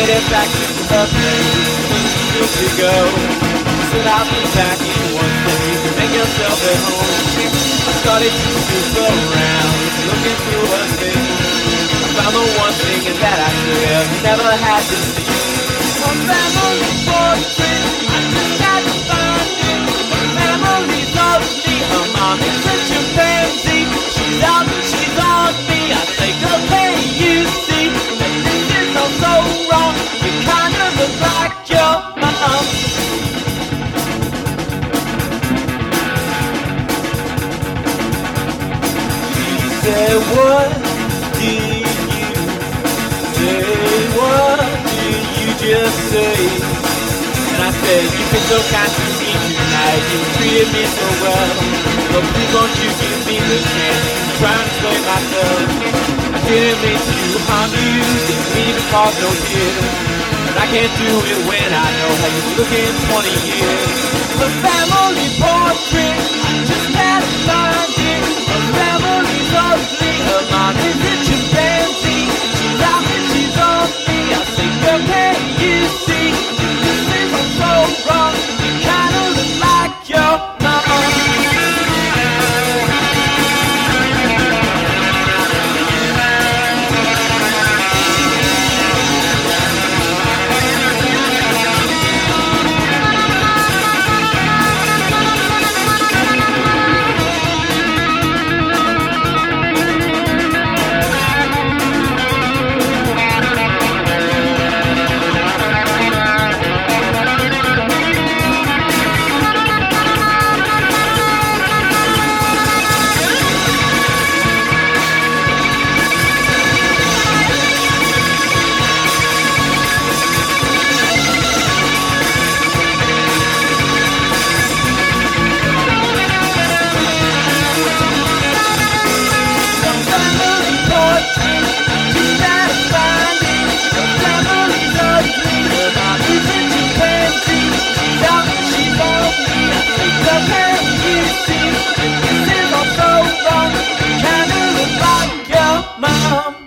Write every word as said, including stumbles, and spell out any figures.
headed back to her place, still to go. Said I'll be back in one day, make yourself at home. I started to snoop around, looking through her things. I found the one thing that I could have never had to see. Her family portrait, I just had to find it. Her family's ugly, her mom is a chimpanzee. She's out and she's on me, I think, okay, you see that this is all so wrong. You kinda look like your mom. She said, what did you say? What did you just say? And I said, you've been so kind to me tonight, you treated me so well, but please won't you give me the chance to try and explain myself. I didn't mean to harm you, didn't mean to cause no tears, but I can't do it when I know how you look in twenty years. The family portrait, I just had to find it. Her family's ugly, her mom is a chimpanzee. She's out and she's on me, I think, okay, you see, this is all so wrong. You kinda look like your mom. Mom.